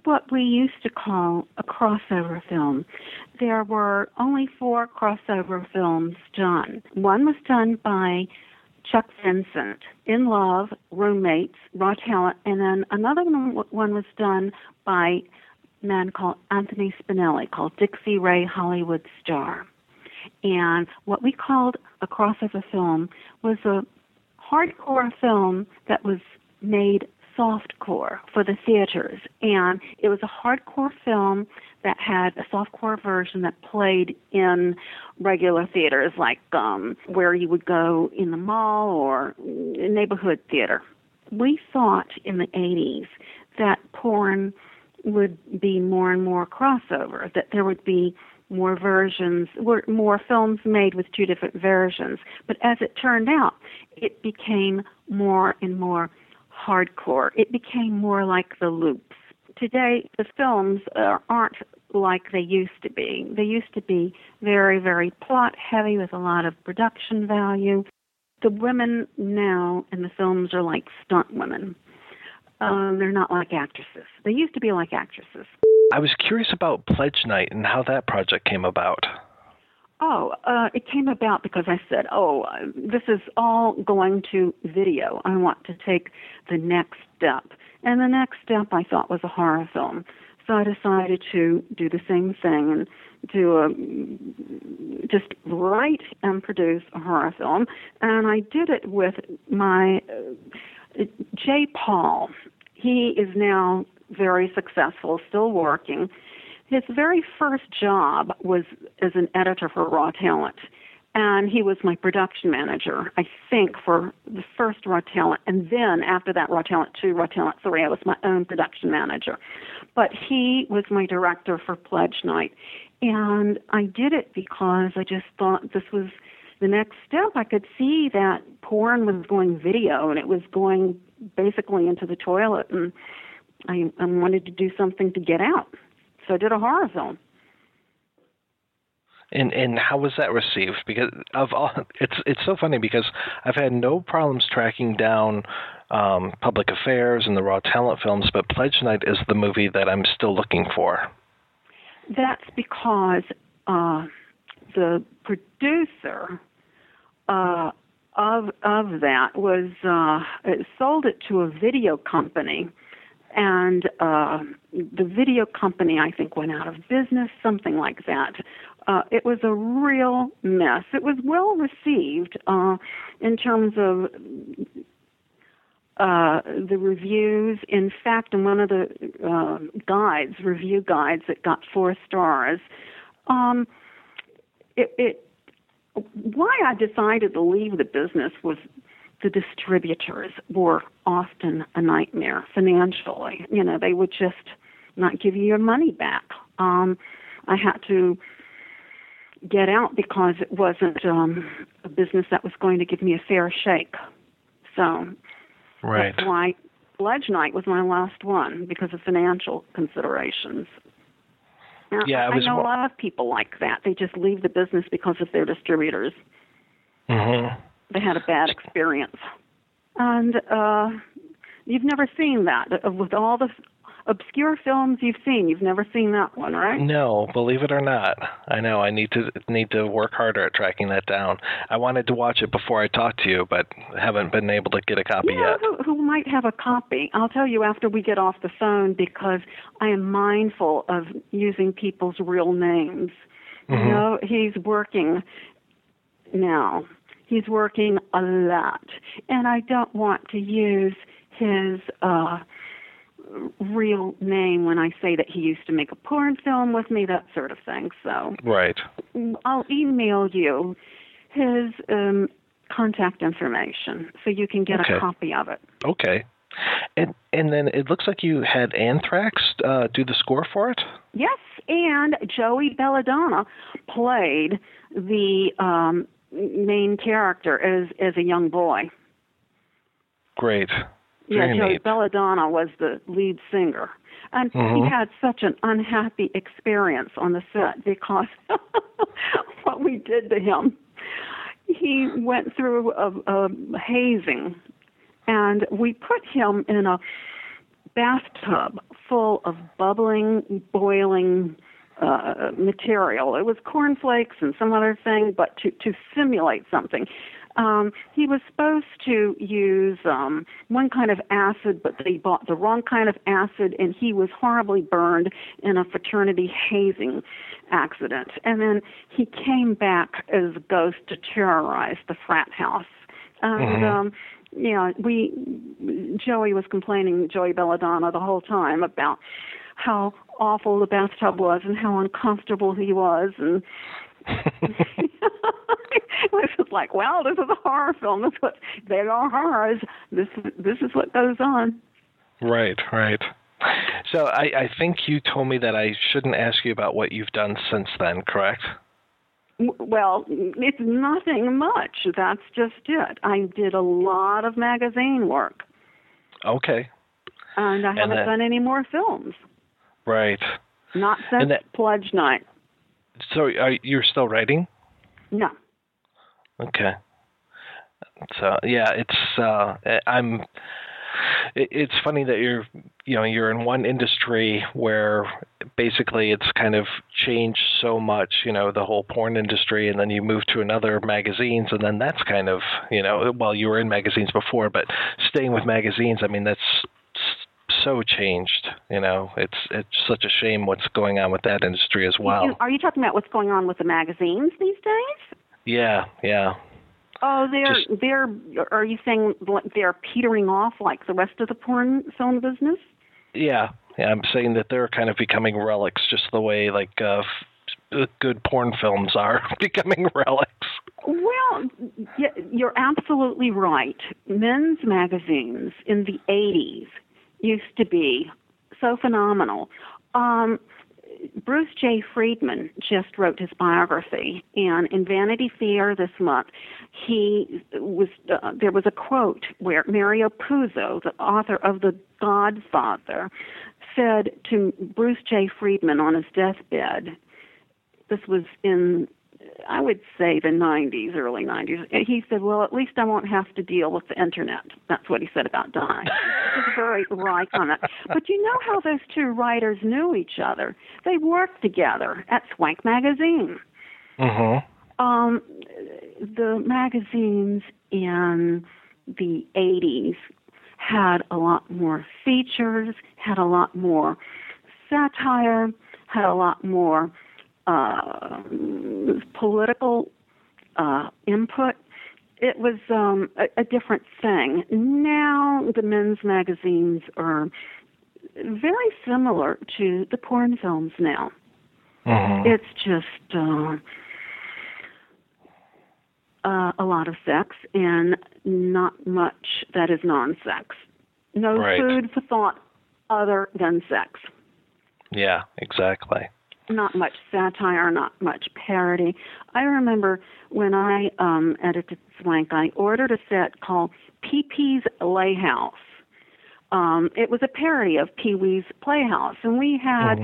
what we used to call a crossover film. There were only 4 crossover films done. One was done by Chuck Vincent, In Love, Roommates, Raw Talent, and then another one was done by a man called Anthony Spinelli, called Dixie Ray Hollywood Star. And what we called a crossover film was a hardcore film that was made softcore for the theaters. And it was a hardcore film that had a softcore version that played in regular theaters, like where you would go in the mall or a neighborhood theater. We thought in the 80s that porn would be more and more crossover, that there would be more versions, more films made with 2 different versions. But as it turned out, it became more and more hardcore. It became more like the loops. Today, the films aren't like they used to be. They used to be very, very plot-heavy with a lot of production value. The women now in the films are like stunt women. They're not like actresses. They used to be like actresses. I was curious about Pledge Night and how that project came about. It came about because I said, this is all going to video. I want to take the next step. And the next step I thought was a horror film. So I decided to do the same thing and to just write and produce a horror film. And I did it with my Jay Paul. He is now very successful, still working. His very first job was as an editor for Raw Talent, and he was my production manager, I think, for the first Raw Talent, and then after that, Raw Talent 2, Raw Talent 3, I was my own production manager. But he was my director for Pledge Night, and I did it because I just thought this was the next step. I could see that porn was going video, and it was going basically into the toilet, and I wanted to do something to get out. So I did a horror film. And how was that received? Because of all, it's so funny because I've had no problems tracking down Public Affairs and the Raw Talent films, but Pledge Night is the movie that I'm still looking for. That's because the producer of that was sold it to a video company. And the video company, I think, went out of business, something like that. It was a real mess. It was well received in terms of the reviews. In fact, in one of the review guides, it got 4 stars. Why I decided to leave the business was the distributors were often a nightmare financially. You know, they would just not give you your money back. I had to get out because it wasn't a business that was going to give me a fair shake. So right. That's why Pledge Night was my last one, because of financial considerations. Now, yeah, I know a lot of people like that. They just leave the business because of their distributors. Mm-hmm. They had a bad experience. And you've never seen that. With all the obscure films you've seen, you've never seen that one, right? No, believe it or not. I know. I need to work harder at tracking that down. I wanted to watch it before I talked to you, but haven't been able to get a copy yet. Who might have a copy? I'll tell you after we get off the phone, because I am mindful of using people's real names. Mm-hmm. You know, he's working now. He's working a lot. And I don't want to use his real name when I say that he used to make a porn film with me, that sort of thing. So right. I'll email you his contact information so you can get a copy of it. Okay. And then it looks like you had Anthrax do the score for it? Yes, and Joey Belladonna played the main character as a young boy. Great. Yeah, Joey Belladonna was the lead singer. And he had such an unhappy experience on the set because what we did to him. He went through a hazing, and we put him in a bathtub full of bubbling, boiling material. It was cornflakes and some other thing, but to simulate something. He was supposed to use one kind of acid, but they bought the wrong kind of acid, and he was horribly burned in a fraternity hazing accident. And then he came back as a ghost to terrorize the frat house. And, Joey was complaining, Joey Belladonna, the whole time about how awful the bathtub was and how uncomfortable he was. And it was just like, well, this is a horror film. That's what they are, horrors. This is what goes on. Right. So I think you told me that I shouldn't ask you about what you've done since then, correct? Well, it's nothing much. That's just it. I did a lot of magazine work. Okay. And I haven't done any more films. Right. Not since Pledge Night. So you're still writing? No. Okay. So yeah, it's funny that you're in one industry where basically it's kind of changed so much, the whole porn industry, and then you move to another magazines, and then that's kind of, well, you were in magazines before, but staying with magazines, I mean, that's so changed, it's such a shame what's going on with that industry as well. Are you talking about what's going on with the magazines these days? Yeah. Oh, are you saying they're petering off like the rest of the porn film business? Yeah, I'm saying that they're kind of becoming relics, just the way good porn films are becoming relics. Well, you're absolutely right. Men's magazines in the 80s used to be so phenomenal. Bruce J. Friedman just wrote his biography, and in Vanity Fair this month, there was a quote where Mario Puzo, the author of The Godfather, said to Bruce J. Friedman on his deathbed, this was in, I would say, the 90s, early 90s. He said, well, at least I won't have to deal with the Internet. That's what he said about dying. He was very right on that. But you know how those two writers knew each other? They worked together at Swank Magazine. Mm-hmm. The magazines in the 80s had a lot more features, had a lot more satire, had a lot more political input. It was a different thing. Now the men's magazines are very similar to the porn films now. Mm-hmm. It's just a lot of sex and not much that is non-sex. No food for thought other than sex. Yeah, exactly. Not much satire, not much parody. I remember when I edited Swank, I ordered a set called Pee-Pee's Playhouse. It was a parody of Pee-wee's Playhouse, and we had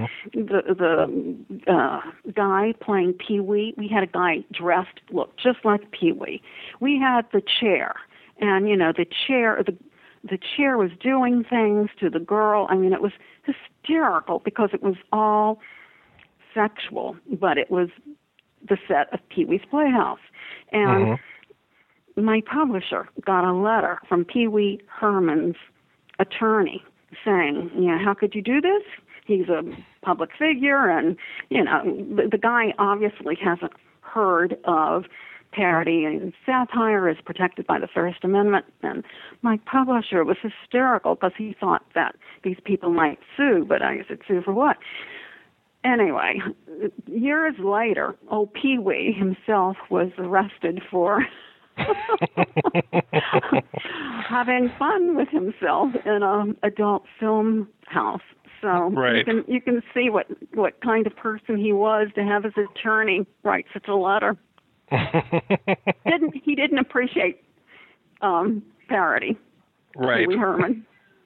the guy playing Pee-wee. We had a guy dressed, looked just like Pee-wee. We had the chair, and the chair was doing things to the girl. I mean, it was hysterical because it was all sexual, but it was the set of Pee-wee's Playhouse. And my publisher got a letter from Pee-wee Herman's attorney saying, how could you do this? He's a public figure, and, the guy obviously hasn't heard of parody, and satire is protected by the First Amendment. And my publisher was hysterical because he thought that these people might sue, but I said, sue for what? Anyway, years later, old Pee-wee himself was arrested for having fun with himself in an adult film house. So you can see what kind of person he was to have his attorney write such a letter. He didn't appreciate parody. Right. Pee-wee Herman.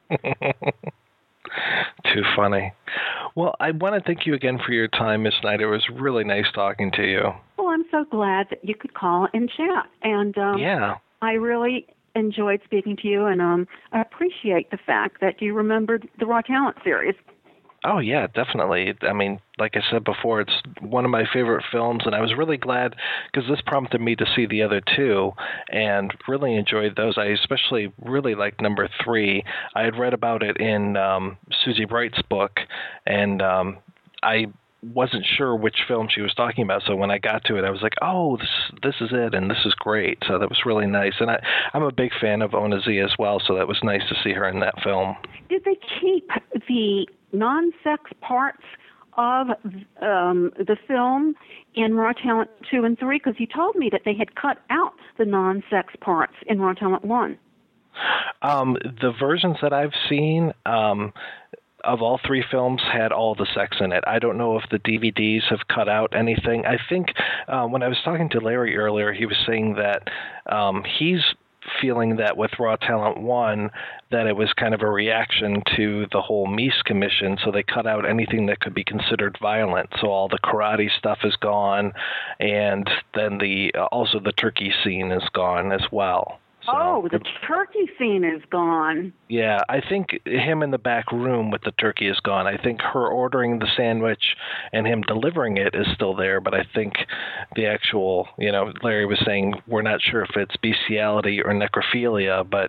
Too funny. Well, I want to thank you again for your time, Miss Knight. It was really nice talking to you. Well, I'm so glad that you could call and chat. And yeah. I really enjoyed speaking to you, and I appreciate the fact that you remembered the Raw Talent series. Oh, yeah, definitely. I mean, like I said before, it's one of my favorite films, and I was really glad because this prompted me to see the other two and really enjoyed those. I especially really liked number 3. I had read about it in Susie Wright's book, and I wasn't sure which film she was talking about, so when I got to it, I was like, oh, this is it, and this is great. So that was really nice. And I'm a big fan of Ona Z as well, so that was nice to see her in that film. Did they keep the non-sex parts of the film in Raw Talent 2 and 3? Because you told me that they had cut out the non-sex parts in Raw Talent 1. The versions that I've seen of all 3 films had all the sex in it. I don't know if the DVDs have cut out anything. I think when I was talking to Larry earlier, he was saying that he's feeling that with Raw Talent 1, that it was kind of a reaction to the whole Meese Commission, so they cut out anything that could be considered violent. So all the karate stuff is gone, and then also the turkey scene is gone as well. So, the turkey scene is gone. Yeah, I think him in the back room with the turkey is gone. I think her ordering the sandwich and him delivering it is still there, but I think the actual, Larry was saying we're not sure if it's bestiality or necrophilia, but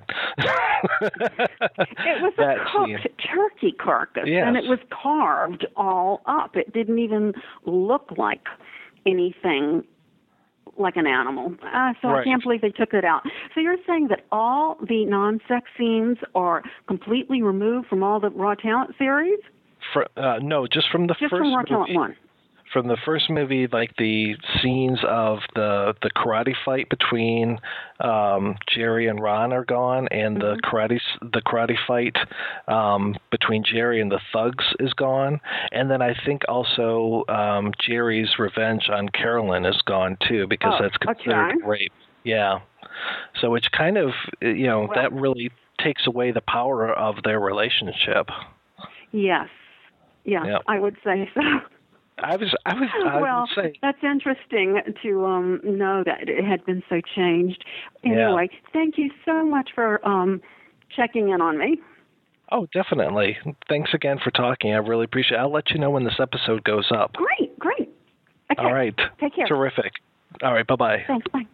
it was a cooked turkey carcass, yes. And it was carved all up. It didn't even look like anything like an animal. So right. I can't believe they took it out. So you're saying that all the non-sex scenes are completely removed from all the Raw Talent series? No, just from the first from Raw Talent movie. 1. From the first movie, like the scenes of the karate fight between Jerry and Ron are gone, and the karate fight between Jerry and the thugs is gone, and then I think also Jerry's revenge on Carolyn is gone too, because that's considered rape. Yeah, so it's kind of that really takes away the power of their relationship. Yes, yep. I would say so. I would say that's interesting to know that it had been so changed. Anyway, Thank you so much for checking in on me. Oh, definitely. Thanks again for talking. I really appreciate it. I'll let you know when this episode goes up. Great. Okay. All right. Take care. Terrific. All right. Bye-bye. Thanks. Bye.